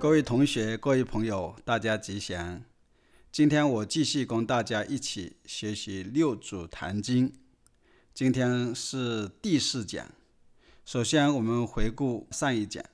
各位同学、各位朋友，大家吉祥。今天我继续跟大家一起学习六祖坛经，今天是第4讲。首先我们回顾上一讲。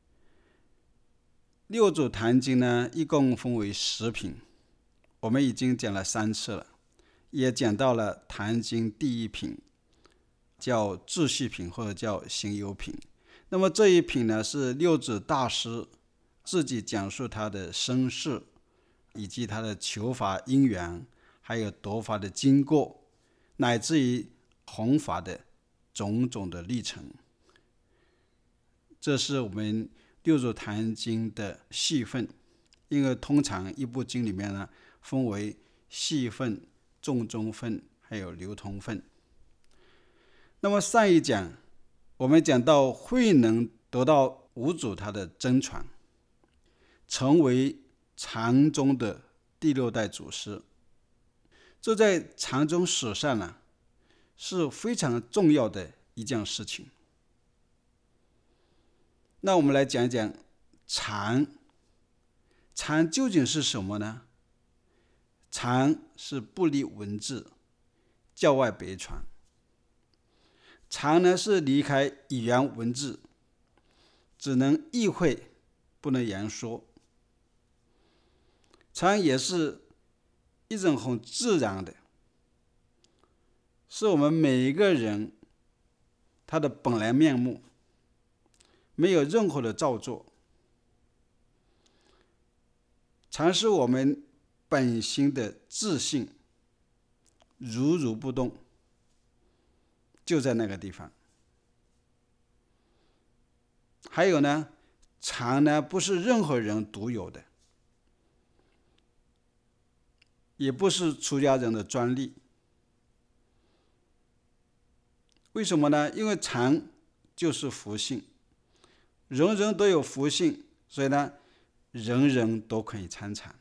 六祖坛经呢，一共分为10品，我们已经讲了3次了，也讲到了坛经第1品，叫秩序品或者叫行有品。那么这一品呢，是六祖大师自己讲述他的身世，以及他的求法因缘，还有得法的经过，乃至于弘法的种种的历程。这是我们六祖坛经的细分，因为通常一部经里面呢，分为细分、重中分，还有流通分。那么上一讲我们讲到慧能得到五祖他的真传，成为禅宗的第6代祖师，这在禅宗史上呢，是非常重要的一件事情。那我们来讲讲禅究竟是什么呢？禅是不离文字，教外别传。禅呢，是离开语言文字，只能意会，不能言说。禅也是一种很自然的，是我们每一个人他的本来面目，没有任何的造作。禅是我们本心的自信，如如不动，就在那个地方。还有呢，禅呢，不是任何人独有的，也不是出家人的专利。为什么呢？因为禅就是福性，人人都有福性，所以呢，人人都可以参禅。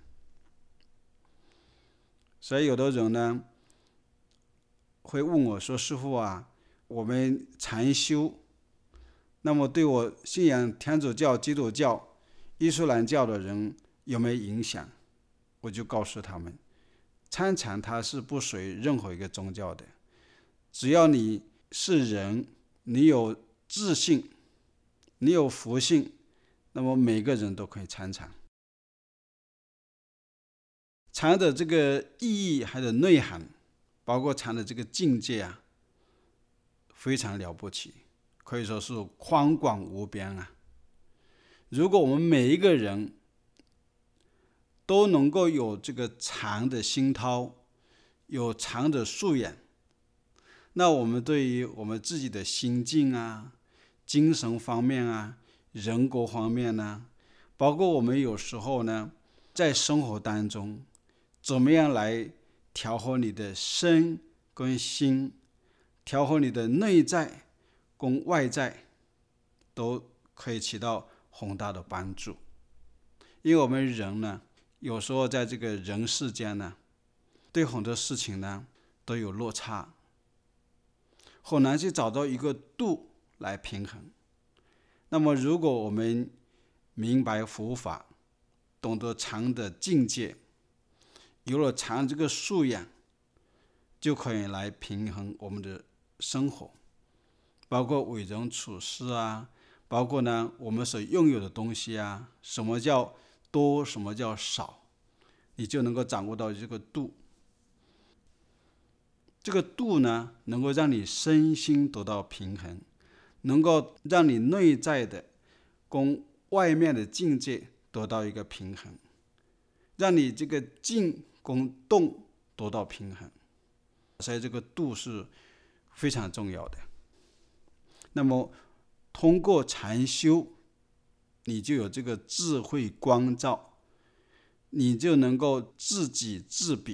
所以有的人呢，会问我说，师父啊，我们禅修，那么对我信仰天主教、基督教、伊斯兰教的人有没有影响？我就告诉他们，参禅它是不属于任何一个宗教的，只要你是人，你有自信，你有福性，那么每个人都可以参禅。禅的这个意义还有内涵，包括禅的这个境界啊，非常了不起，可以说是宽广无边啊。如果我们每一个人都能够有这个禅的熏陶，有禅的素养，那我们对于我们自己的心境啊、精神方面啊、人格方面啊，包括我们有时候呢，在生活当中怎么样来调和你的身跟心，调和你的内在跟外在，都可以起到很大的帮助。因为我们人呢，有时候在这个人世间呢，对很多事情呢都有落差，很难去找到一个度来平衡。那么如果我们明白佛法，懂得禅的境界，有了禅这个素养，就可以来平衡我们的生活，包括为人处事啊，包括呢我们所拥有的东西啊，什么叫多，什么叫少，你就能够掌握到这个度。这个度呢，能够让你身心得到平衡，能够让你内在的跟外面的境界得到一个平衡，让你这个静跟动得到平衡。所以这个度是非常重要的。那么通过禅修，你就有这个智慧光照，你就能够自己自比。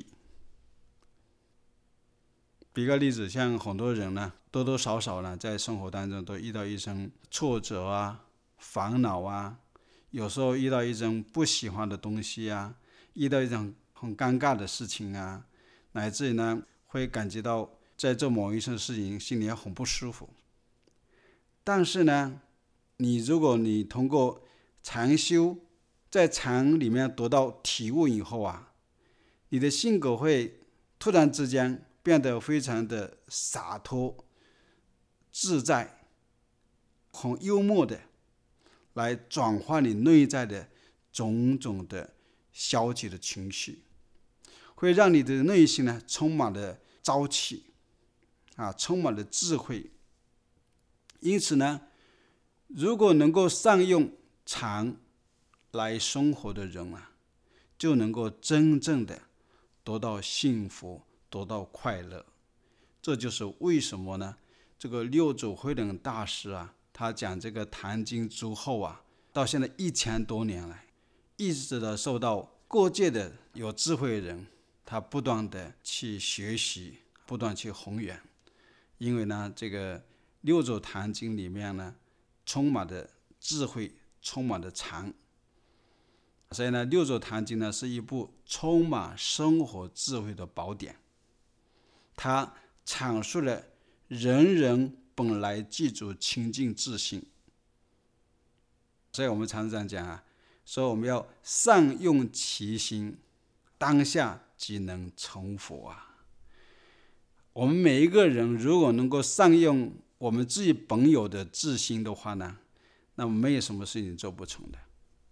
比个例子，像很多人呢，多多少少呢，在生活当中都遇到一种挫折啊、烦恼啊，有时候遇到一种不喜欢的东西啊，遇到一种很尴尬的事情啊，乃至于呢，会感觉到在做某一件事情心里很不舒服。但是呢，如果你通过禅修， 在禅里面得到体悟以后啊，你的性格会突然之间变得非常的洒脱自在，很幽默的来转化你内在的种种的消极的情绪，会让你的内心呢充满了朝气充满了智慧。因此呢，如果能够善用禅来生活的人啊，就能够真正的得到幸福，得到快乐。这就是为什么呢，这个六祖慧能大师啊，他讲这个坛经之后啊，到现在1000多年来，一直的受到各界的有智慧的人，他不断的去学习，不断去弘扬。因为呢，这个六祖坛经里面呢，充满了智慧，充满了禅。所以呢，六祖坛经呢是一部充满生活智慧的宝典，它阐述了人人本来具足清净自性。所以我们常常讲啊，说我们要善用其心，当下即能成佛啊。我们每一个人如果能够善用我们自己本有的自心的话呢，那么没有什么事情做不成的。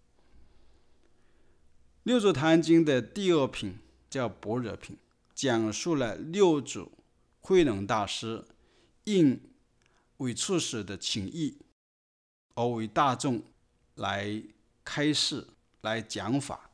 六祖坛经的第2品叫般若品，讲述了六祖慧能大师应韦处使的请意，而为大众来开示，来讲法。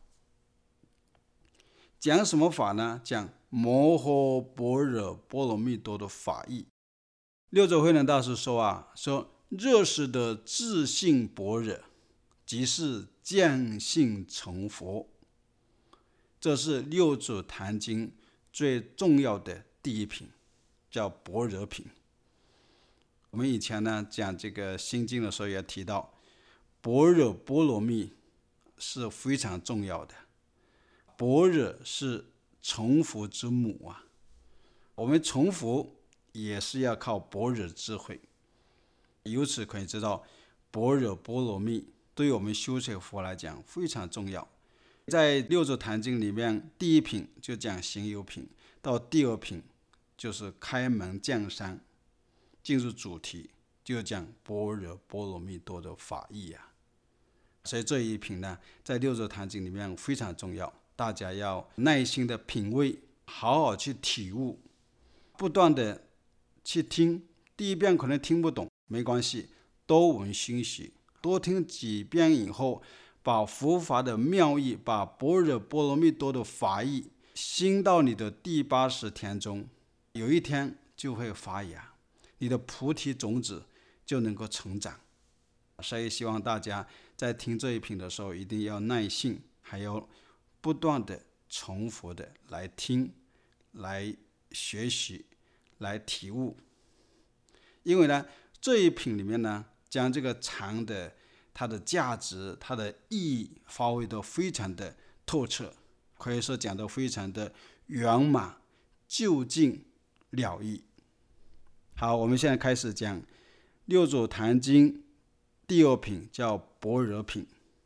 讲什么法呢？讲摩诃般若波罗蜜多的法义。六祖慧能大师说若是的自性般若，即是见性成佛。这是六祖坛经最重要的第1品，叫般若品。我们以前呢讲这个心经的时候也提到，般若波罗蜜是非常重要的。般若是成佛之母啊，我们成佛也是要靠般若智慧。由此可以知道，般若波罗蜜对于我们修学佛来讲非常重要。在六祖坛经里面，第1品就讲行有品，到第2品就是开门见山，进入主题，就讲般若波罗蜜多的法义啊。所以这一品呢，在六祖坛经里面非常重要，大家要耐心的品味，好好去体悟，不断的去听。第1遍可能听不懂，没关系，多闻熏习，多听几遍以后，把佛法的妙义，把般若波罗蜜多的法义兴到你的第80田中，有一天就会发芽，你的菩提种子就能够成长。所以希望大家在听这一品的时候一定要耐性，还要不断的重复的来听，来学习，来体悟。因为呢，这一品里面呢，将这个禅的它的价值、它的意义发挥得非常的透彻，可以说讲得非常的圆满、究竟了义。好，我们现在开始讲六祖坛经第2品，叫般若品。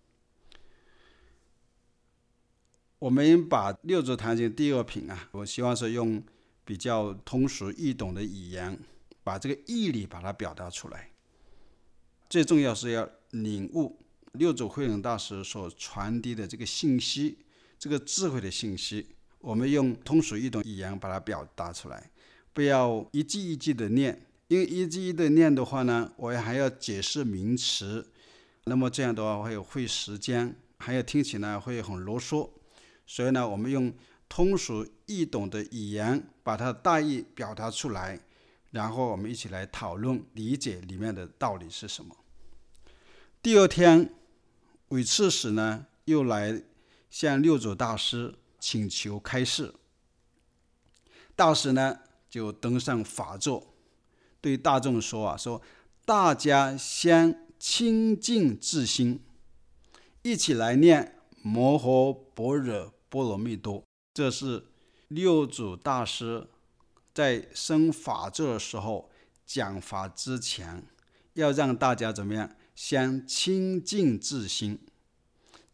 我们把六祖坛经第2品啊，我希望是用比较通俗易懂的语言，把这个义理把它表达出来。最重要是要领悟六祖慧能大师所传递的这个信息，这个智慧的信息，我们用通俗易懂语言把它表达出来，不要一句一句的念，因为一句一句的念的话呢，我还要解释名词，那么这样的话会费时间，还有听起来会很啰嗦。所以呢，我们用通俗易懂的语言把它的大意表达出来，然后我们一起来讨论理解里面的道理是什么。第2天，韦刺史呢又来向六祖大师请求开示。大师呢就登上法座，对大众说说大家先清净自心，一起来念摩诃般若波罗蜜多。这是六祖大师在升法座的时候讲法之前，要让大家怎么样？先清净自心。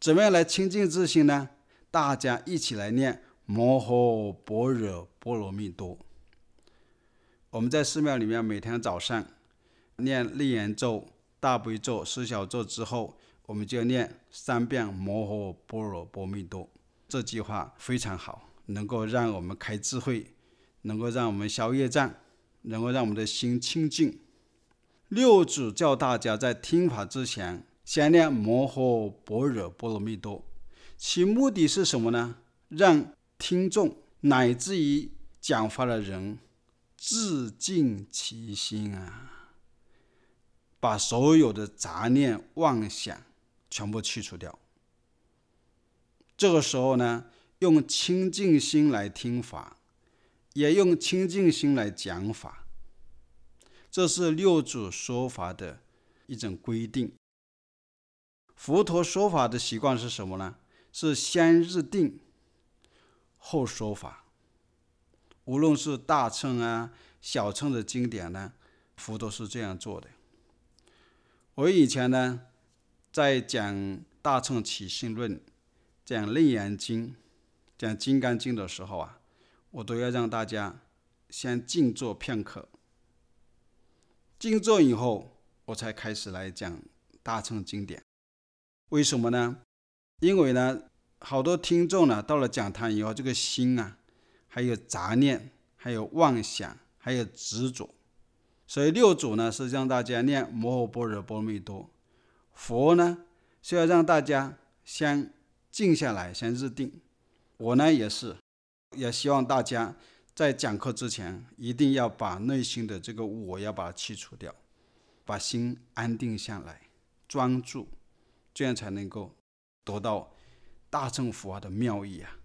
怎么样来清净自心呢？大家一起来念摩诃般若波罗蜜多。我们在寺庙里面每天早上念楞严咒、大悲咒、十小咒之后，我们就念3遍摩诃般若波罗蜜多。这句话非常好，能够让我们开智慧，能够让我们消业障，能够让我们的心清净。六祖教大家在听法之前先念摩诃般若波罗蜜多，其目的是什么呢？让听众乃至于讲法的人自净其心啊，把所有的杂念妄想全部去除掉。这个时候呢，用清净心来听法，也用清净心来讲法，这是六祖说法的一种规定。佛陀说法的习惯是什么呢？是先入定后说法。无论是大乘啊、小乘的经典呢，佛陀是这样做的。我以前呢，在讲大乘起信论、讲楞严经、讲金刚经的时候啊，我都要让大家先静坐片刻。静坐以后，我才开始来讲大乘经典。为什么呢？因为呢，好多听众呢，到了讲坛以后，这个心啊，还有杂念，还有妄想，还有执着。所以六祖呢，是让大家念摩诃般若波罗蜜多。佛呢，是要让大家先静下来，先入定。我呢，也希望大家在讲课之前，一定要把内心的这个我要把它去除掉，把心安定下来，专注，这样才能够得到大乘佛法的妙义啊。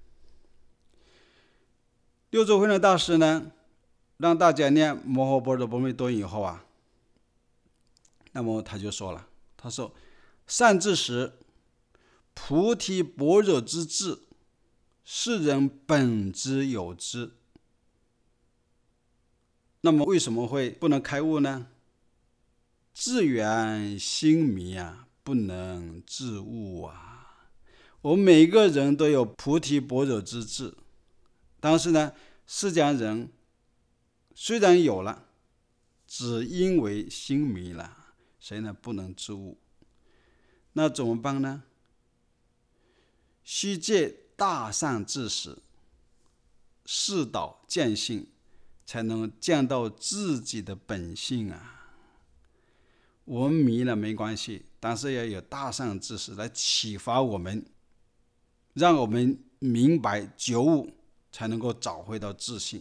六祖慧能大师呢，让大家念摩诃般若波罗蜜多以后啊，那么他就说了，他说：善知识，菩提般若之智，世人本之有之。那么为什么会不能开悟呢？智圆心迷啊，不能自悟啊。我们每个人都有菩提般若之智，但是呢，释迦人虽然有了，只因为心迷了，所以呢不能自悟。那怎么办呢？须借大善知识，示导见性，才能见到自己的本性啊。我们迷了没关系，但是要有大善知识来启发我们，让我们明白觉悟，才能够找回到自信。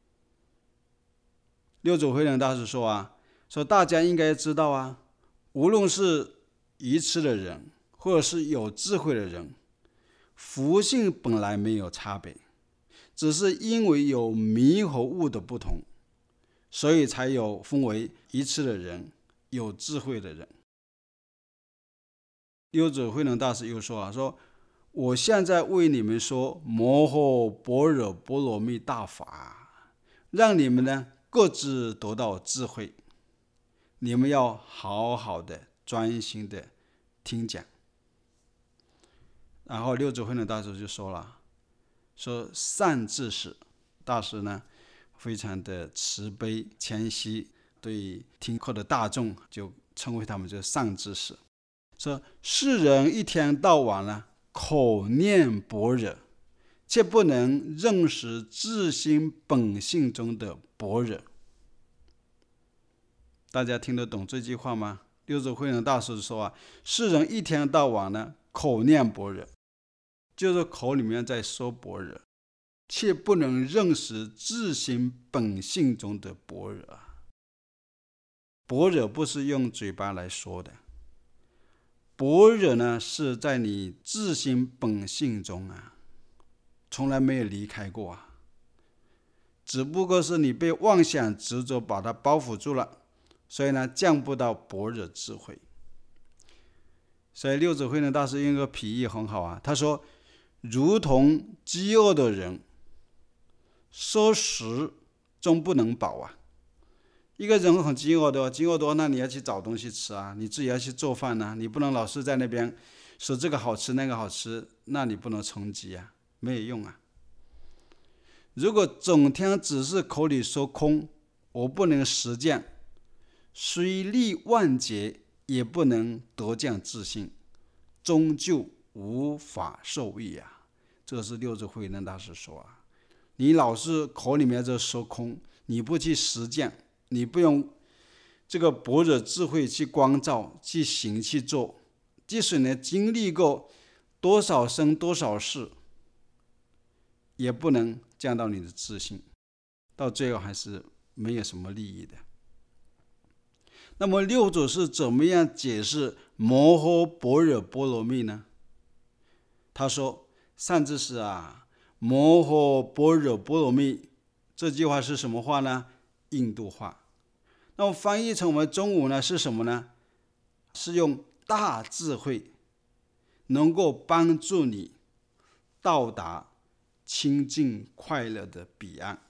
六祖慧能大师说啊，说大家应该知道啊，无论是愚痴的人，或者是有智慧的人，福性本来没有差别，只是因为有迷和悟的不同，所以才有分为愚痴的人，有智慧的人。六祖慧能大师又说啊，说我现在为你们说摩诃般若波罗蜜大法，让你们呢各自得到智慧，你们要好好的专心的听讲。然后六祖慧能大师就说了，说善知识，大师呢非常的慈悲谦虚，对听课的大众就称为他们就是善知识。说世人一天到晚呢口念般若，却不能认识自心本性中的般若。大家听得懂这句话吗？六祖慧能大师说啊，世人一天到晚呢口念般若，就是口里面在说般若，却不能认识自心本性中的般若。般若不是用嘴巴来说的，般若呢是在你自心本性中啊，从来没有离开过啊，只不过是你被妄想执着把它包覆住了，所以呢降不到般若智慧。所以六祖慧能大师用个比喻很好啊，他说如同饥饿的人，说食终不能饱啊。一个人很饥饿的话，那你要去找东西吃啊，你自己要去做饭啊，你不能老是在那边说这个好吃那个好吃，那你不能冲击啊，没有用啊。如果整天只是口里说空，我不能实践，虽历万劫也不能得降自信，终究无法受益啊。这是六祖慧能大师说啊，你老是口里面在说空，你不去实践，你不用这个般若智慧去光照，去行去做，即使呢经历过多少生多少世，也不能降到你的自信，到最后还是没有什么利益的。那么六祖是怎么样解释摩诃般若波罗蜜呢？他说：善知识啊，摩诃般若波罗蜜这句话是什么话呢？印度话。那么翻译成我们中文呢是什么呢？是用大智慧能够帮助你到达清净快乐的彼岸。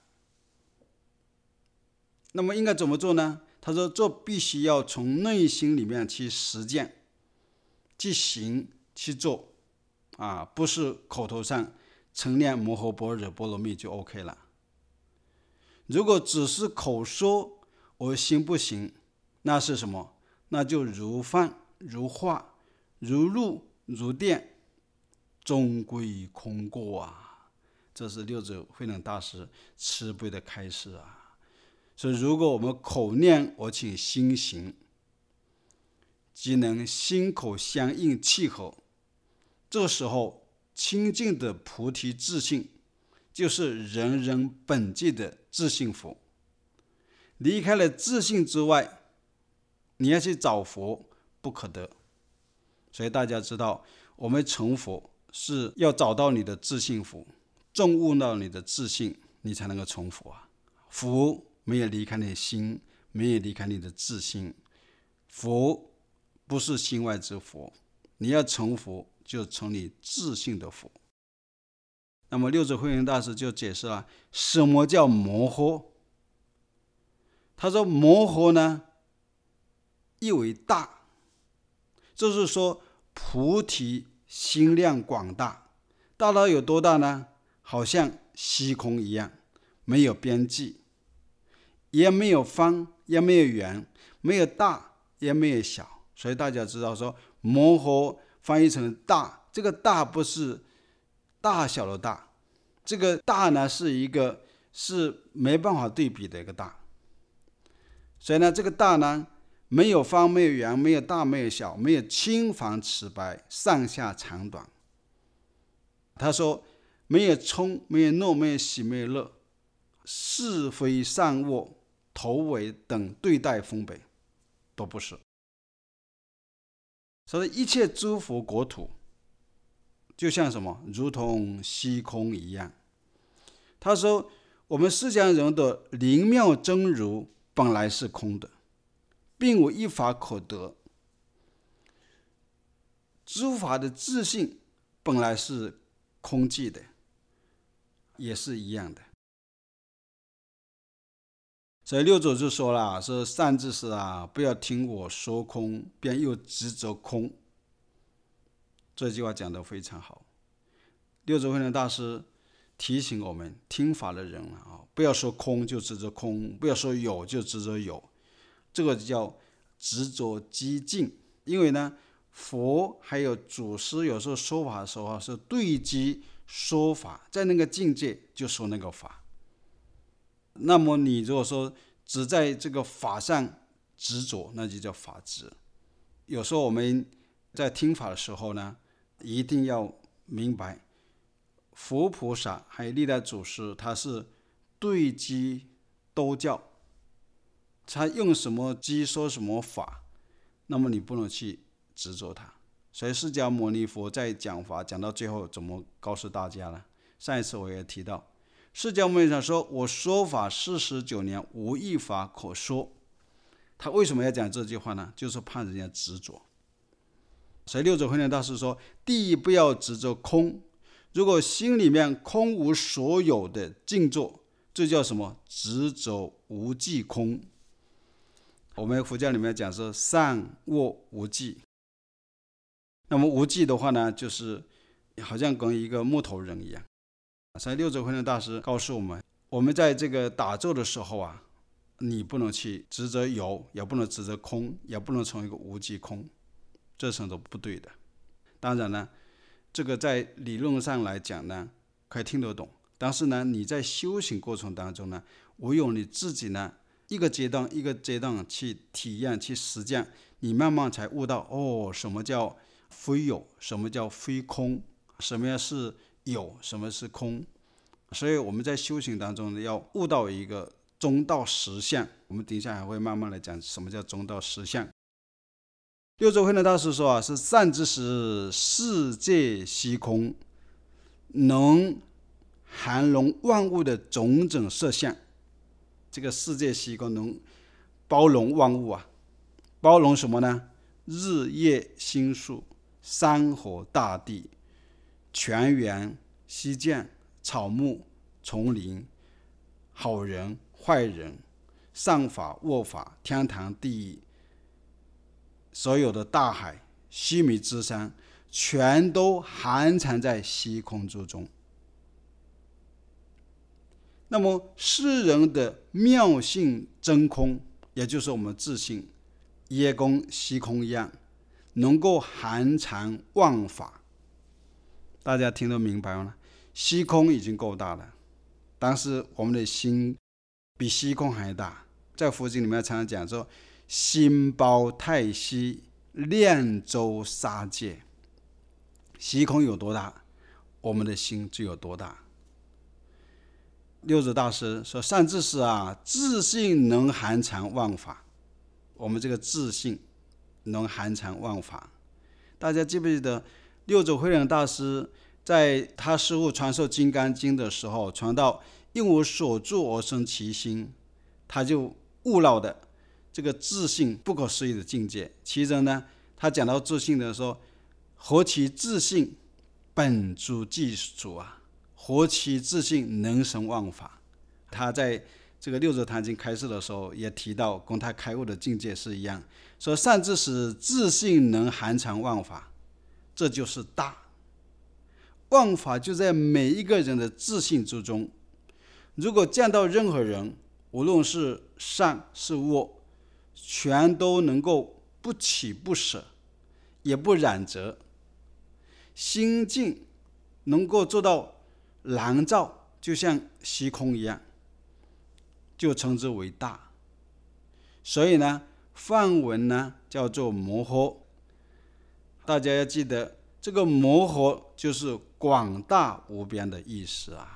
那么应该怎么做呢？他说这必须要从内心里面去实践，去行去做啊，不是口头上称念摩诃般若波罗蜜就 OK 了。如果只是口说我行不行，那是什么？那就如幻如化如露如电，终归空过啊。这是六祖慧能大师慈悲的开示啊。所以如果我们口念而且心行，即能心口相应契合，这时候清净的菩提自信就是人人本具的自信佛。离开了自信之外，你要去找佛不可得。所以大家知道，我们成佛是要找到你的自信佛，证悟到你的自信，你才能够成佛啊。佛没有离开你的心，没有离开你的自信。佛不是心外之佛，你要成佛就成你自信的佛。那么六祖慧能大师就解释了什么叫摩诃。他说摩诃呢，意为大，就是说菩提心量广大，大到有多大呢？好像虚空一样，没有边际，也没有方，也没有圆，没有大，也没有小。所以大家知道说摩诃翻译成大，这个大不是大小的大，这个大呢是没办法对比的一个大。所以呢，这个大呢，没有方，没有圆，没有大，没有小，没有青黄赤白，上下长短。他说没有冲，没有怒，没有喜，没有乐，是非善恶，头尾等对待分别都不是。所以一切诸佛国土就像什么？如同虚空一样。他说我们释迦人的灵妙真如本来是空的，并无一法可得。诸法的自性本来是空寂的，也是一样的。所以六祖就说了，说善知识啊，不要听我说空，便又执着空。这句话讲得非常好。六祖慧能大师提醒我们听法的人啊，不要说空就执着空，不要说有就执着有，这个叫执着激进。因为呢，佛还有祖师有时候说法的时候是对机说法，在那个境界就说那个法。那么你如果说只在这个法上执着，那就叫法执。有时候我们在听法的时候呢，一定要明白佛菩萨还有历代祖师，他是对机都教，他用什么机说什么法，那么你不能去执着他。所以释迦牟尼佛在讲法讲到最后怎么告诉大家呢？上一次我也提到，释迦牟尼佛说我说法49年，无一法可说。他为什么要讲这句话呢？就是怕人家执着。所以六祖慧能大师说，第一不要执着空，如果心里面空无所有的静坐，这叫什么？执着无记空。我们佛教里面讲说善恶无记， 那么无忌的话呢，就是好像跟一个木头人一样。所以六祖慧能大师告诉我们，我们在这个打坐的时候啊，你不能去执着有，也不能执着空，也不能从一个无即空，这是都不对的。当然呢，这个在理论上来讲呢，可以听得懂，但是呢，你在修行过程当中呢，唯有你自己呢，一个阶段一个阶段去体验、去实践，你慢慢才悟到什么叫非有，什么叫非空，什么是有，什么是空。所以我们在修行当中要悟到一个中道实相，我们等一下还会慢慢来讲什么叫中道实相。六祖慧能大师说是善知识，世界虚空，能含容万物的种种色相。这个世界虚空能包容万物啊，包容什么呢？日夜星宿、山河大地、泉源、溪涧、草木、丛林、好人、坏人、善法、恶法、天堂、地狱，所有的大海、须弥之山，全都含藏在虚空之中。那么世人的妙性真空，也就是我们自性，也跟虚空一样，能够含藏万法。大家听得明白吗？虚空已经够大了，但是我们的心比虚空还大。在佛经里面常常讲说，心包太虚，量周沙界。虚空有多大，我们的心就有多大。六祖大师说，善知识啊，自性能含藏万法。我们这个自性能含藏万法。大家记不记得六祖慧能大师在他师父传授金刚经的时候，传到因无所住而生其心，他就悟到的这个自性不可思议的境界。其中呢，他讲到自性的时候，何其自性，本诸具足啊，何其自性，能生万法。他在这个六祖坛经开示的时候也提到，跟他开悟的境界是一样，说善知识自性能含藏万法，这就是大。万法就在每一个人的自性之中。如果见到任何人，无论是善是恶，全都能够不起不舍，也不染着，心境能够做到蓝照，就像虚空一样，就称之为大。所以呢，梵文呢叫做摩诃。大家要记得，这个摩诃就是广大无边的意思啊。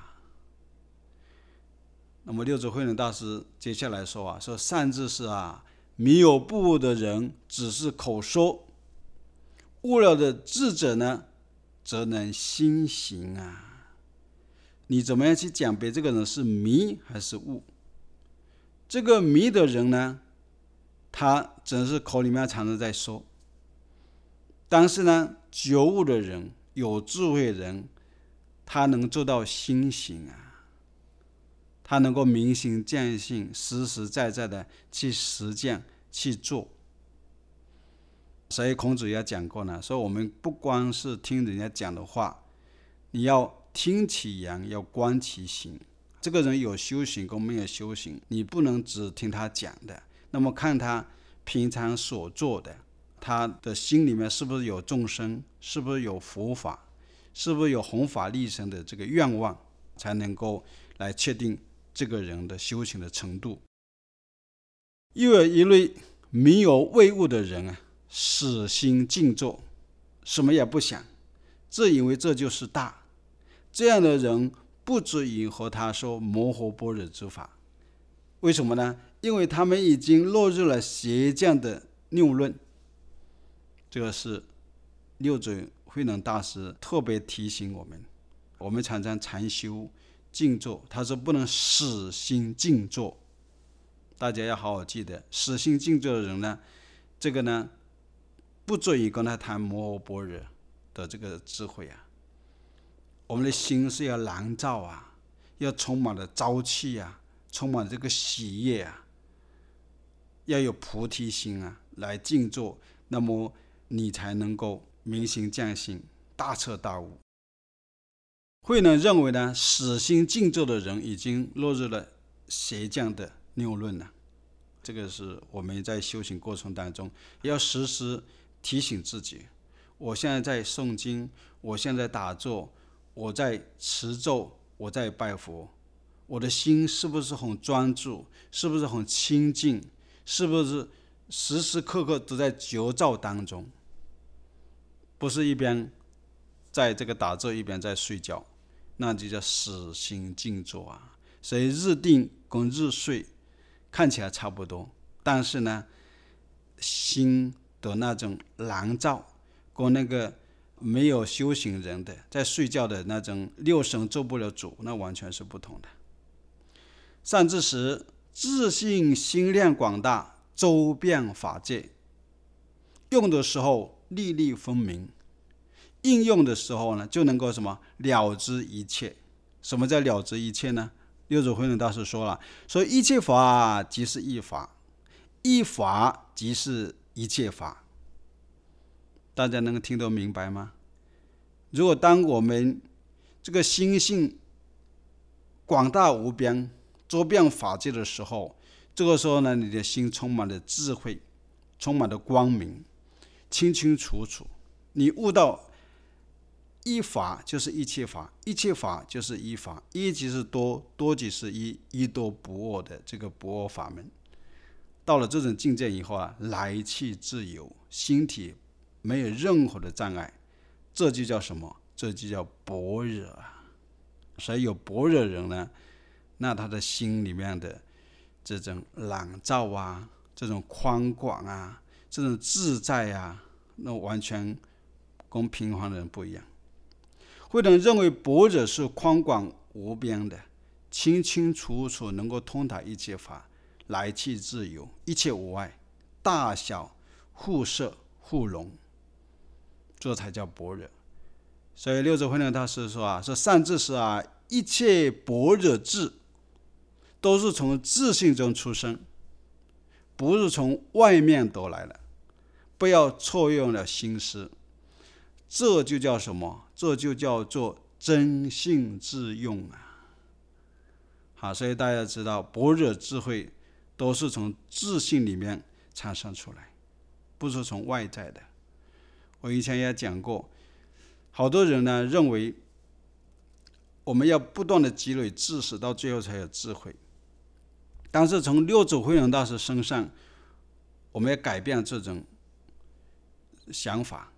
那么六祖慧能大师接下来说说善知识啊，迷有不悟的人只是口说，悟了的智者呢，则能心行啊。你怎么样去讲别这个人是迷还是悟？这个迷的人呢，他只是口里面常常在说，但是呢，觉悟的人，有智慧的人，他能做到心行啊。他能够明心见性，实实在在的去实践去做。所以孔子也讲过呢，说我们不光是听人家讲的话，你要听其言，要观其行。这个人有修行跟没有修行，你不能只听他讲的，那么看他平常所做的，他的心里面是不是有众生，是不是有佛法，是不是有弘法利生的这个愿望，才能够来确定这个人的修行的程度。又有一类迷有未悟的人啊，死心静坐，什么也不想，自以为这就是大。这样的人不足以和他说摩诃般若之法。为什么呢？因为他们已经落入了邪教的谬论。这个是六祖慧能大师特别提醒我们，我们常常禅修静坐，他说不能死心静坐。大家要好好记得，死心静坐的人呢，这个呢不足以跟他谈摩诃般若的这个智慧啊。我们的心是要燃照啊，要充满了朝气啊，充满了这个喜悦啊，要有菩提心啊，来静坐，那么你才能够明心见性，大彻大悟。慧能认为呢，死心静坐的人已经落入了邪教的谬论了。这个是我们在修行过程当中要时时提醒自己，我现在在诵经，我现在打坐，我在持咒，我在拜佛，我的心是不是很专注，是不是很清净，是不是时时刻刻都在觉照当中，不是一边在这个打坐一边在睡觉，那就叫死心静坐啊。所以日定跟日睡看起来差不多，但是呢，心的那种狼躁跟那个没有修行人的在睡觉的那种六神做不了主，那完全是不同的。善知识自信心量广大，周遍法界，用的时候粒粒分明，应用的时候呢，就能够什么了知一切。什么叫了知一切呢？六祖慧能大师说了，说一切法即是一法，一法即是一切法。大家能听得明白吗？如果当我们这个心性广大无边，周遍法界的时候，这个时候呢，你的心充满了智慧，充满了光明，清清楚楚。你悟到一法就是一切法，一切法就是一法，一即是多，多即是一，一多不二的这个不二法门。到了这种境界以后啊，来去自由，心体没有任何的障碍，这就叫什么？这就叫般若啊。所以有般若人呢，那他的心里面的这种朗照啊，这种宽广啊，这种自在啊，那完全跟平凡人不一样。慧能认为般若是宽广无边的，清清楚楚能够通达一切法，来去自由，一切无碍，大小互摄互融，这才叫般若。所以六祖慧能大师说说善知识啊，一切般若智都是从自性中出生，不是从外面得来的，不要错用了心思。这就叫什么？这就叫做真性自用啊！好，所以大家知道，般若智慧都是从自性里面产生出来，不是从外在的。我以前也讲过，好多人呢认为我们要不断的积累知识，到最后才有智慧。但是从六祖慧能大师身上，我们要改变这种想法。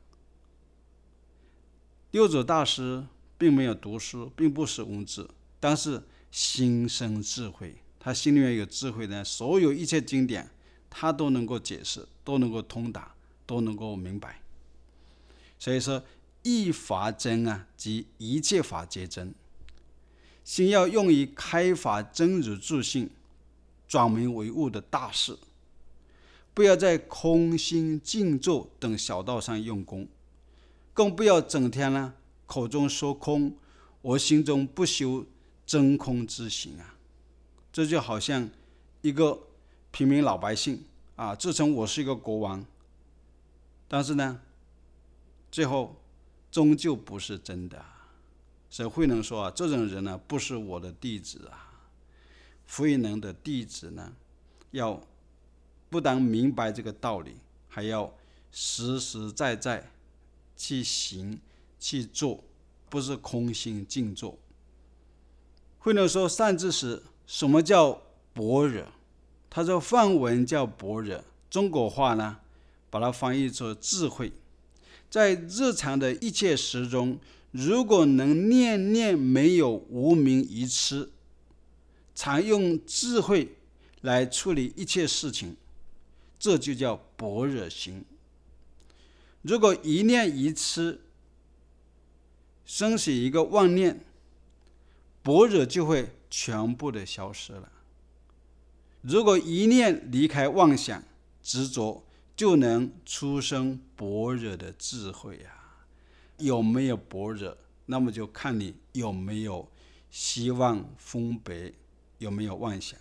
六祖大师并没有读书，并不是文字，但是心生智慧，他心里面有智慧呢，所有一切经典他都能够解释，都能够通达，都能够明白。所以说一法真啊，即一切法皆真。心要用于开发真如自性，转明为悟的大事，不要在空心静坐等小道上用功，更不要整天呢口中说空，我心中不修真空之行啊。这就好像一个平民老百姓啊，自称我是一个国王，但是呢最后终究不是真的。所以慧能说这种人呢不是我的弟子啊。慧能的弟子呢，要不但明白这个道理，还要实实在在去行去做，不是空心静坐。慧能说善知识，什么叫般若？他说梵文叫般若，中国话呢把它翻译成智慧。在日常的一切时中，如果能念念没有无明一痴，常用智慧来处理一切事情，这就叫般若心。如果一念一痴，生起一个妄念，般若就会全部的消失了。如果一念离开妄想执着，就能出生般若的智慧啊！有没有般若，那么就看你有没有希望分别，有没有妄想。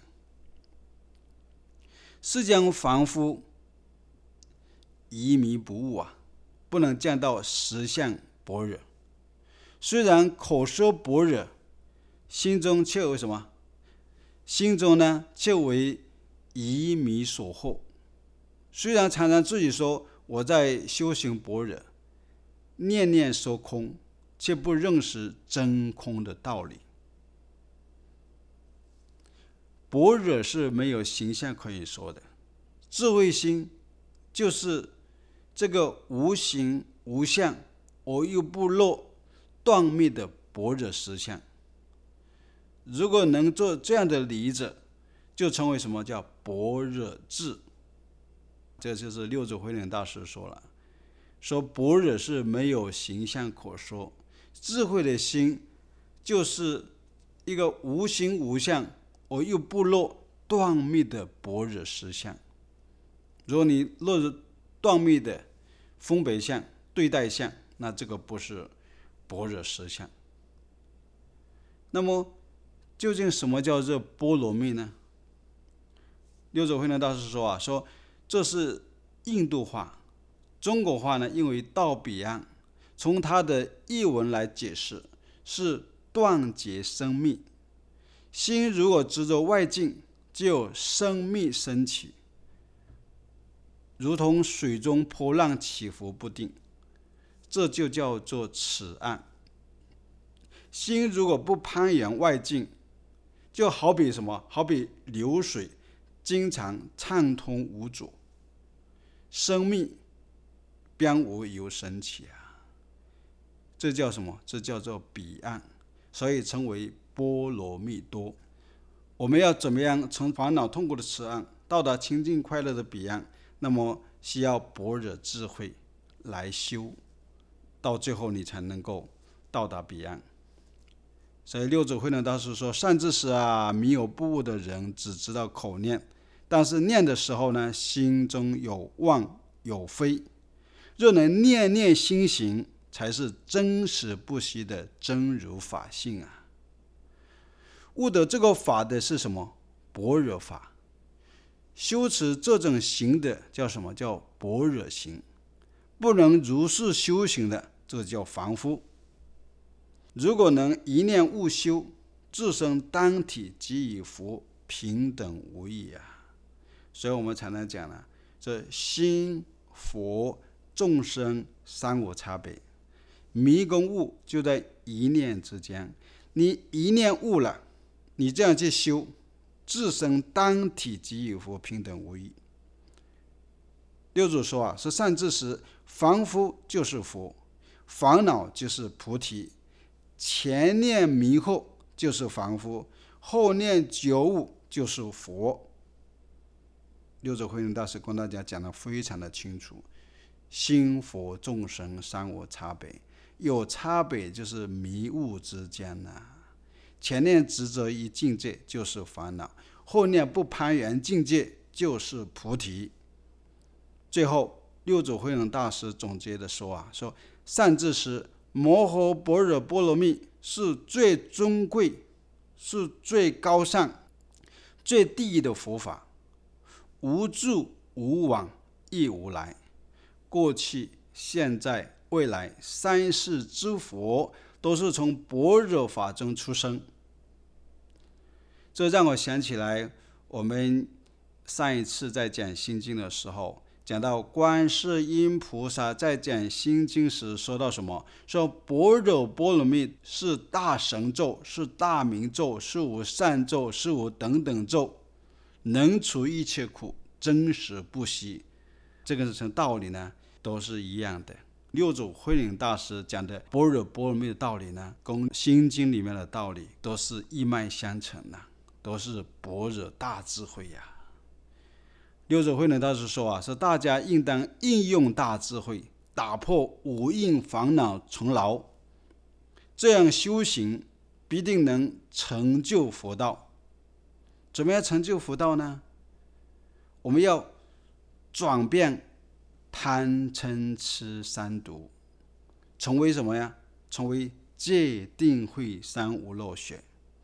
世间凡夫愚迷不悟啊， 不能见到实相般若。虽然口说般若，心中却为什么？心中呢，却为疑迷所惑。虽然常常自己说我在修行般若，念念说空，却不认识真空的道理。般若是没有形象可以说的，智慧心就是这个无形无相而又不落断灭的般若实相。如果能做这样的理者，就成为什么叫般若智。这就是六祖慧能大师说了，说般若是没有形象可说，智慧的心就是一个无形无相而又不落断灭的般若实相。如果你落入断灭的分别相、对待相，那这个不是般若实相。那么究竟什么叫做波罗蜜呢？六祖慧能大师说说这是印度话，中国话呢，因为到彼岸，从它的译文来解释，是断绝生灭。心如果执着外境，就有生灭升起，如同水中波浪起伏不定，这就叫做此岸。心如果不攀缘外境，就好比什么？好比流水经常畅通无阻，生命边无有升起啊！这叫什么？这叫做彼岸，所以称为波罗蜜多。我们要怎么样从烦恼痛苦的此岸到达清净快乐的彼岸？那么需要般若智慧来修，到最后你才能够到达彼岸。所以六祖慧能大师说，善知识啊，迷有不悟的人只知道口念，但是念的时候呢，心中有妄有非。若能念念心行，才是真实不虚的真如法性啊！悟得这个法的是什么？般若法。修持这种行的叫什么？叫般若行。不能如是修行的，这叫凡夫。如果能一念悟修，自身单体即与佛平等无异啊！所以我们才能讲了，这心佛众生三无差别，迷跟悟就在一念之间。你一念悟了，你这样去修，自身单体即与佛平等无异。六祖说是善知识，凡夫就是佛，烦恼就是菩提，前念迷惑就是凡夫，后念觉悟就是佛。六祖慧能大师跟大家讲得非常的清楚，心佛众生三无差别，有差别就是迷悟之间前念执着于境界就是烦恼，后念不攀缘境界就是菩提。最后六祖慧能大师总结的说善知识，摩诃般若波罗蜜是最尊贵，是最高尚、最第一的佛法，无住无往亦无来，过去现在未来三世之佛都是从般若法中出生。这让我想起来，我们上一次在讲心经的时候，讲到观世音菩萨在讲心经时说到什么？说般若波罗蜜是大神咒，是大明咒，是无上咒，是无等等咒，能除一切苦，真实不虚。这个道理呢，都是一样的。六祖慧能大师讲的般若波罗蜜的道理呢，跟心经里面的道理都是一脉相承的，都是般若大智慧呀。六祖慧能大师说是大家应当应用大智慧，打破五蕴烦恼尘劳，这样修行必定能成就佛道。怎么样成就佛道呢？我们要转变贪嗔痴三毒，成为什么呀？成为戒定慧三无漏学。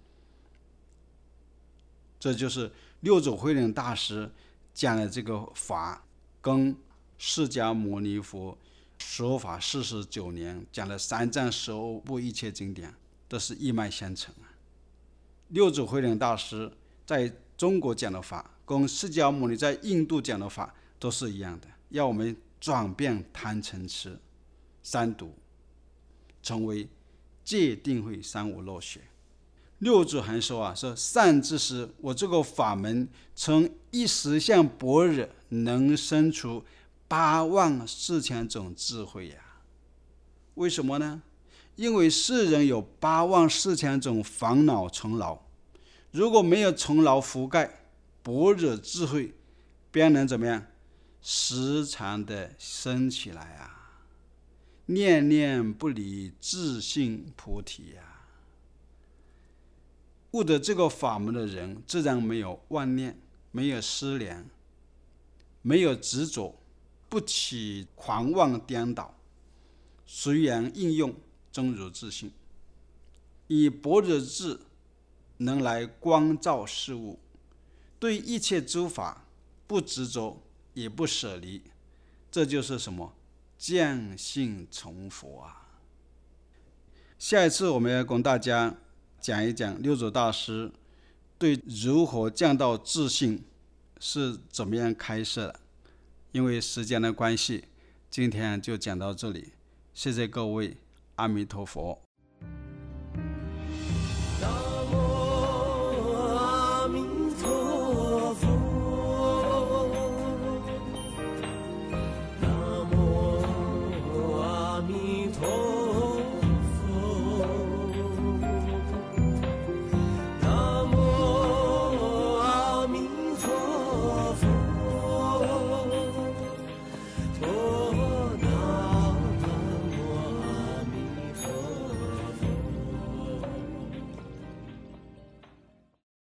这就是六祖慧能大师讲的这个法，跟释迦牟尼佛说法49年，讲了3藏15部一切经典，都是一脉相承啊。六祖慧能大师在中国讲的法，跟释迦牟尼在印度讲的法都是一样的，要我们转变贪嗔痴三毒，成为戒定慧三无漏学。六祖还说说善知识，我这个法门从一实相般若能生出8万4千种智慧呀。为什么呢？因为世人有8万4千种烦恼尘劳，如果没有尘劳覆盖，般若智慧便能怎么样？时常的升起来啊，念念不离自性菩提呀。悟得这个法门的人，自然没有妄念，没有思量，没有执着，不起狂妄颠倒，随缘应用，真如自性，以般若智能来光照事物，对一切诸法不执着也不舍离，这就是什么？见性成佛啊！下一次我们要跟大家讲一讲六祖大师对如何降到自性是怎么样开设的。因为时间的关系，今天就讲到这里，谢谢各位，阿弥陀佛。